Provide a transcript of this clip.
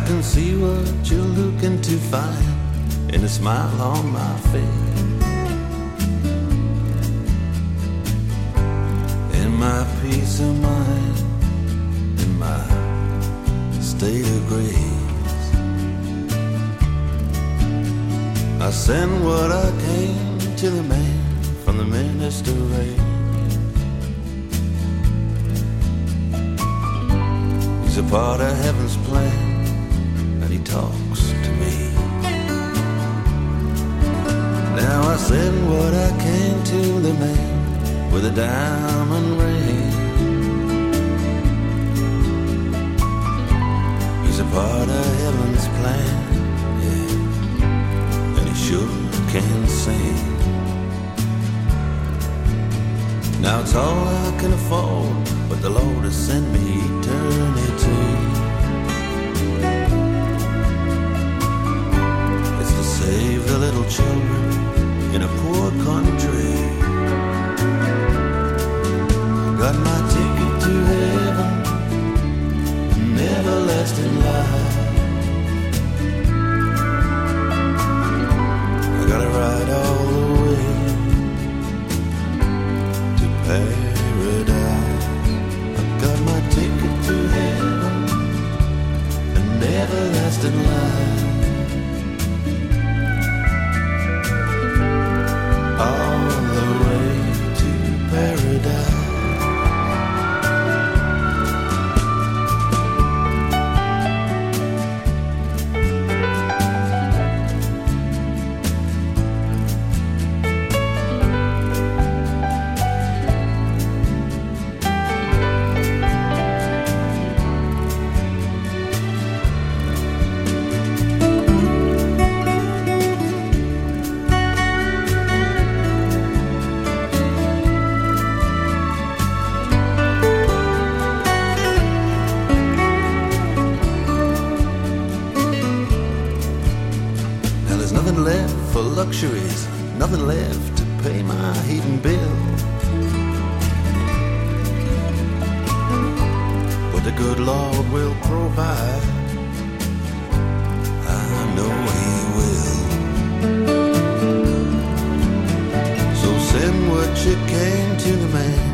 can see what you're looking to find in the smile on my face, in my peace of mind, in my state of grace. I send what I came to the man from the minister race. He's a part of heaven's plan, and he talks to me. Now I send what I came to the man with a diamond ring. He's a part of heaven's plan, yeah, and he sure can sing. Now it's all I can afford, but the Lord has sent me eternity. It's to save the little children in a poor country. Got my ticket to heaven, an everlasting life. I gotta ride all the way to paradise. I got my ticket to heaven, an everlasting life. All the way to paradise. Luxuries, nothing left to pay my heating bill. But the good Lord will provide, I know He will. So send what you can to the man